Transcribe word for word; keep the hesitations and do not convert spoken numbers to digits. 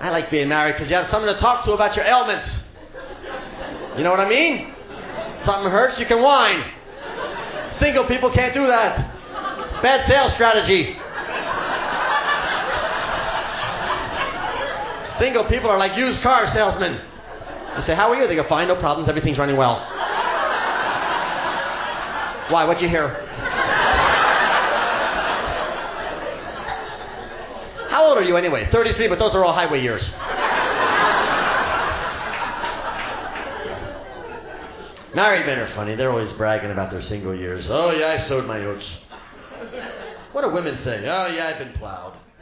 I like being married because you have someone to talk to about your ailments. You know what I mean? Something hurts, you can whine. Single people can't do that. It's bad sales strategy. Single people are like used car salesmen. You say, how are you? They go, fine, no problems, everything's running well. Why, what'd you hear? How old are you anyway? thirty-three, but those are all highway years. Married men are funny. They're always bragging about their single years. Oh, yeah, I sowed my oats. What do women say? Oh, yeah, I've been plowed.